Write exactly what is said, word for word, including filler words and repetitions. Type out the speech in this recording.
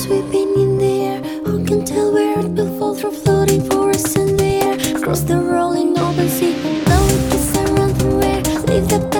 sweeping in the air. Who can tell where it will fall through floating forests in the air? Across the rolling open sea, blowing kiss and run through air. Leave the